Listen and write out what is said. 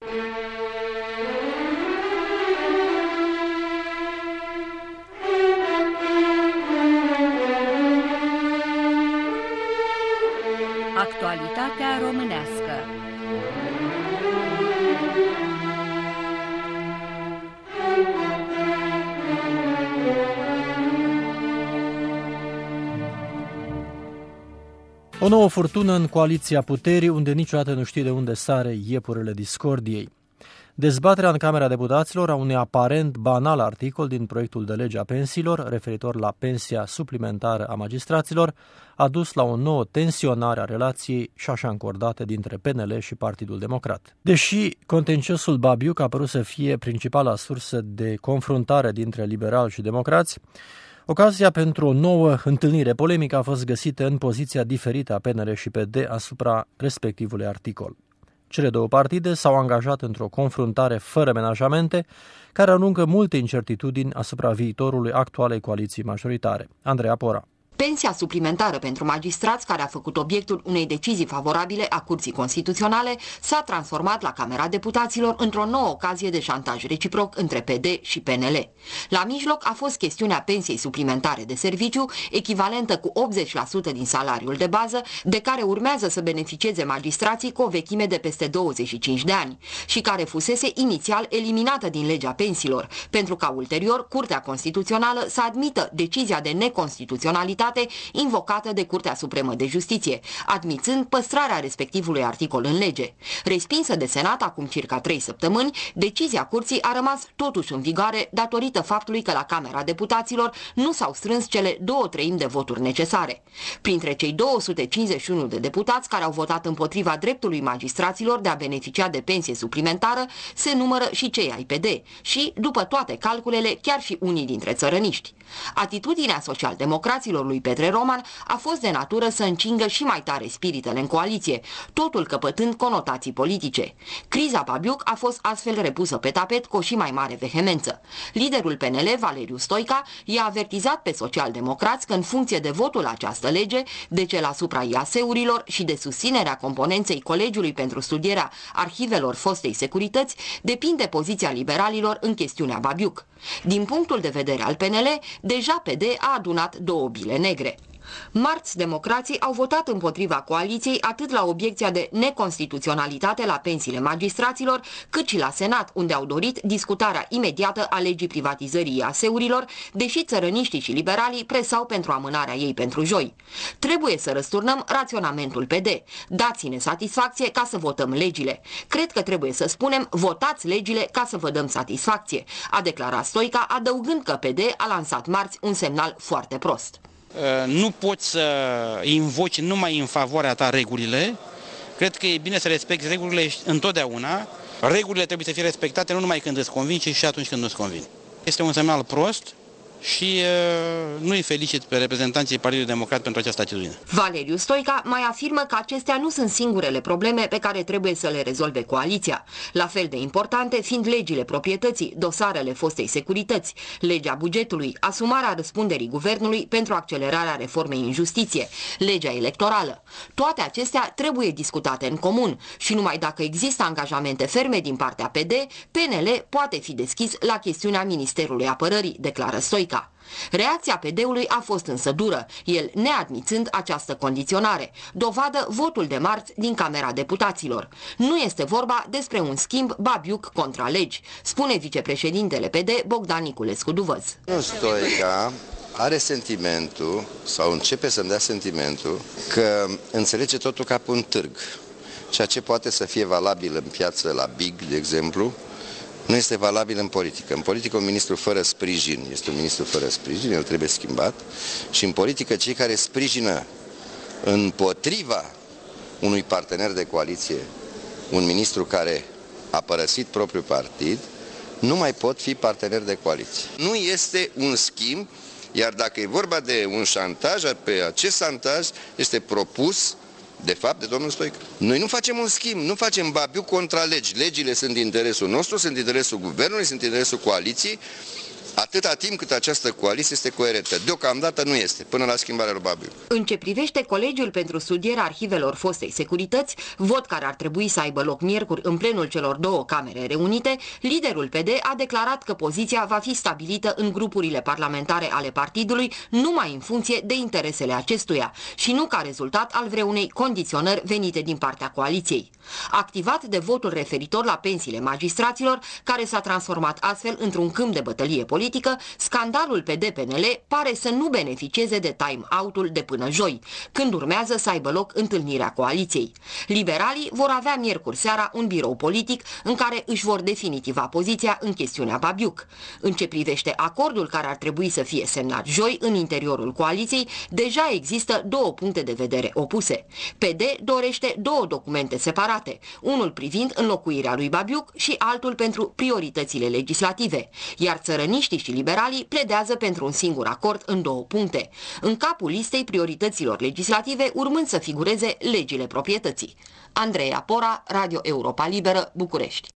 Actualitatea românească. O nouă furtună în coaliția puterii, unde niciodată nu știi de unde sare iepurele discordiei. Dezbaterea în Camera Deputaților a unui aparent banal articol din proiectul de lege a pensiilor, referitor la pensia suplimentară a magistraților, a dus la o nouă tensionare a relației și așa încordate dintre PNL și Partidul Democrat. Deși contenciosul Babiuc a părut să fie principala sursă de confruntare dintre liberali și democrați, ocazia pentru o nouă întâlnire polemică a fost găsită în poziția diferită a PNL și PD asupra respectivului articol. Cele două partide s-au angajat într-o confruntare fără menajamente, care aruncă multe incertitudini asupra viitorului actualei coaliții majoritare. Andreea Pora. Pensia suplimentară pentru magistrați, care a făcut obiectul unei decizii favorabile a Curții Constituționale, s-a transformat la Camera Deputaților într-o nouă ocazie de șantaj reciproc între PD și PNL. La mijloc a fost chestiunea pensiei suplimentare de serviciu, echivalentă cu 80% din salariul de bază, de care urmează să beneficieze magistrații cu o vechime de peste 25 de ani și care fusese inițial eliminată din legea pensiilor, pentru ca ulterior Curtea Constituțională să admită decizia de neconstituționalitate invocată de Curtea Supremă de Justiție, admițând păstrarea respectivului articol în lege. Respinsă de Senat acum circa 3 săptămâni, decizia Curții a rămas totuși în vigoare datorită faptului că la Camera Deputaților nu s-au strâns cele 2/3 de voturi necesare. Printre cei 251 de deputați care au votat împotriva dreptului magistraților de a beneficia de pensie suplimentară, se numără și cei ai PD și, după toate calculele, chiar și unii dintre țărăniști. Atitudinea socialdemocraților lui Petre Roman a fost de natură să încingă și mai tare spiritele în coaliție, totul căpătând conotații politice. Criza Babiuc a fost astfel repusă pe tapet cu o și mai mare vehemență. Liderul PNL, Valeriu Stoica, i-a avertizat pe socialdemocrați că în funcție de votul la această lege, de cel asupra IAS-urilor și de susținerea componenței Colegiului pentru studierea arhivelor fostei securități, depinde poziția liberalilor în chestiunea Babiuc. Din punctul de vedere al PNL, deja PD a adunat două bile negre. Marți, democrații au votat împotriva coaliției atât la obiecția de neconstituționalitate la pensiile magistraților, cât și la Senat, unde au dorit discutarea imediată a legii privatizării IAS-urilor, deși țărăniștii și liberalii presau pentru amânarea ei pentru joi. Trebuie să răsturnăm raționamentul PD. Dați-ne satisfacție ca să votăm legile. Cred că trebuie să spunem, votați legile ca să vă dăm satisfacție, a declarat Stoica, adăugând că PD a lansat marți un semnal foarte prost. Nu poți să invoci numai în favoarea ta regulile. Cred că e bine să respecti regulile întotdeauna. Regulile trebuie să fie respectate nu numai când îți convin, ci și atunci când nu îți convin. Este un semnal prost și nu îi felicit pe reprezentanții Partidului Democrat pentru această atitudine. Valeriu Stoica mai afirmă că acestea nu sunt singurele probleme pe care trebuie să le rezolve coaliția, la fel de importante fiind legile proprietății, dosarele fostei securități, legea bugetului, asumarea răspunderii guvernului pentru accelerarea reformei în justiție, legea electorală. Toate acestea trebuie discutate în comun și numai dacă există angajamente ferme din partea PD, PNL poate fi deschis la chestiunea Ministerului Apărării, declară Stoica. Reacția PD-ului a fost însă dură, el neadmițând această condiționare, dovadă votul de marți din Camera Deputaților. Nu este vorba despre un schimb Babiuc contra legi, spune vicepreședintele PD Bogdan Niculescu Duvăț. Stoica are sentimentul, sau începe să-mi dea sentimentul, că înțelege totul ca pe un târg. Ceea ce poate să fie valabil în piață la Big, de exemplu, nu este valabil în politică. În politică un ministru fără sprijin este un ministru fără sprijin, el trebuie schimbat. Și în politică cei care sprijină împotriva unui partener de coaliție, un ministru care a părăsit propriul partid, nu mai pot fi parteneri de coaliție. Nu este un schimb, iar dacă e vorba de un șantaj, pe acest șantaj este propus de fapt de domnul Stoica. Noi nu facem un schimb, nu facem Babiuc contra legi. Legile sunt în interesul nostru, sunt în interesul guvernului, sunt în interesul coaliției atâta timp cât această coaliție este coerentă. Deocamdată nu este, până la schimbarea lui Babiu. În ce privește Colegiul pentru studierea arhivelor fostei securități, vot care ar trebui să aibă loc miercuri în plenul celor două camere reunite, liderul PD a declarat că poziția va fi stabilită în grupurile parlamentare ale partidului numai în funcție de interesele acestuia și nu ca rezultat al vreunei condiționări venite din partea coaliției. Activat de votul referitor la pensiile magistraților, care s-a transformat astfel într-un câmp de bătălie politică, scandalul PD-PNL pare să nu beneficieze de time-out-ul de până joi, când urmează să aibă loc întâlnirea coaliției. Liberalii vor avea miercuri seara un birou politic în care își vor definitiva poziția în chestiunea Babiuc. În ce privește acordul care ar trebui să fie semnat joi în interiorul coaliției, deja există două puncte de vedere opuse. PD dorește două documente separate, unul privind înlocuirea lui Babiuc și altul pentru prioritățile legislative, iar țărăniștii și liberalii pledează pentru un singur acord în două puncte, în capul listei priorităților legislative urmând să figureze legile proprietății. Andreea Pora, Radio Europa Liberă, București.